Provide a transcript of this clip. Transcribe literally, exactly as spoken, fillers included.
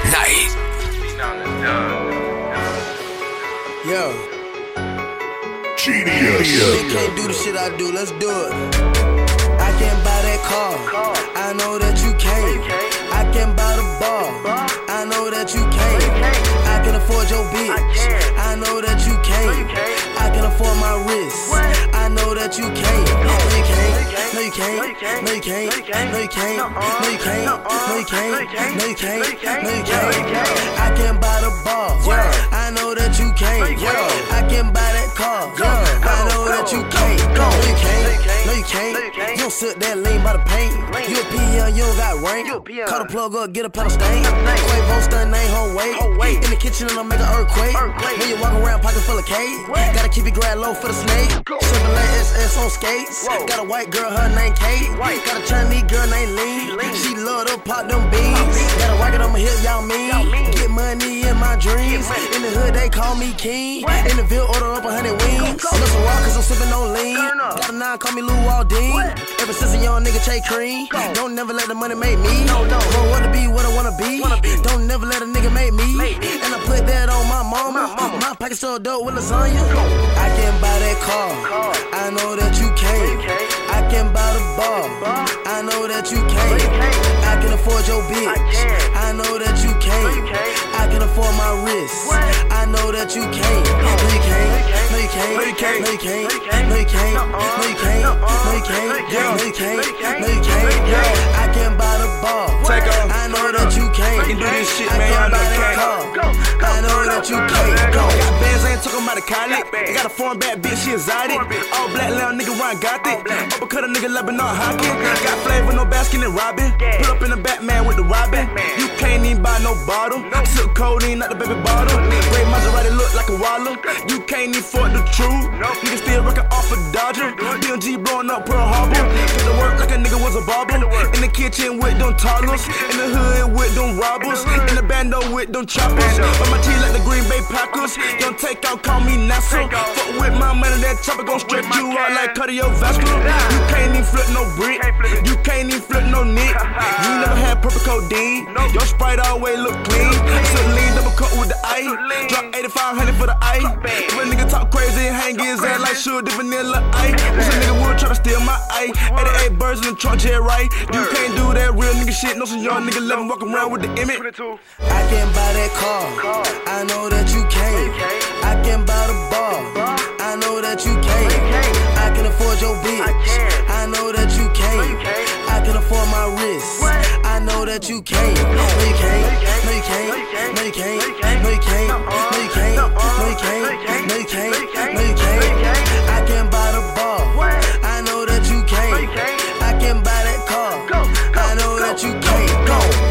Night. Yo. Genius. They can't do the shit I do, let's do it. I can't buy that car, I know that you can't. I can buy the bar, I know that you can't. I can afford your bitch, I know that you can't. I can afford my wrist, I know that you can't. No you can't, no you can't, no you can't, no you can't, no you can't, no you can't, no you can't, no you can't. I can buy the bar, I know that you can't. I can buy that car, I know that you can't. No you can't, no you can't. You don't sit there lean by the paint. You a P M, you don't got rank. Call the plug up, get a pedal stain. Quavo stun ain't whole weight. In the kitchen and I'll make an earthquake. When you walk around pocket full of cake. Gotta keep it grad low for the snake. Chevrolet S S on skates. Got a white girl, her name Kate. Got a Chinese girl named Lean. She love to pop them beans. Got a rocket on my hip, y'all mean. Get money in my dreams. In the hood they call me king. In the Ville order up a hundred wings. I'm just a rock cause I'm sipping on lean. Got a nine, call me Lou Aldine. Ever since a young nigga Che Cream. Don't never let the money make me. Grow up to be what I wanna be. Don't never let a nigga make me. And I put that on my mama. My pocket so dope with lasagna. I can buy that car, I know that you can't. I can buy the bar, I know that you can't. I can afford your bitch, I know that you can't. I can afford my wrist, I know that you can't. No you can't, no you can't, no you can't, no you can't, no you can't, no you can't, no you can't, no you can't, no you can't. I can buy the bar, I know that you can't. I can do this shit, man, y'all know I can't. I know that you can't. Got bands, I ain't talking about a college. They got a foreign bad bitch, she exotic. All black little nigga run gothic. Uppercut a nigga Lebanon hockey. Got flavor, no Baskin and Robin. Put up in the Batman with the Robin. You can't even buy no bottle. Silk codeine, not the baby bottle. Great Maserati look like a wallow. You can't even afford the truth. Nigga still rockin' off a Dodger. D M G blowing up Pearl Harbor. Get to work like a nigga was a barber. In the kitchen with them toddlers. In the hood with them robbers. In the bando with them choppers. But my teeth like the Green Bay Packers. Don't take out, call me NASA. Fuck with my money, that chopper gon' stretch you out like cardiovascular. You can't even flip no brick. You can't even flip no nick. You never had purple codeine. Your Sprite always look clean. So lean double cut with the ice. Drop eighty-five hundred for the ice. If a nigga talk crazy and hang his head like sugar, the vanilla ice. This a nigga would try to steal my ice. eighty-eight birds in the trunk, J right. You can't do that real nigga shit. No some young nigga let him walk around with the image. I can buy that car, I know that you can't. I can buy the bar, I know that you can't. I can afford your bitch, I know that you can't. I can afford my wrist, I know that you can't. No you can't.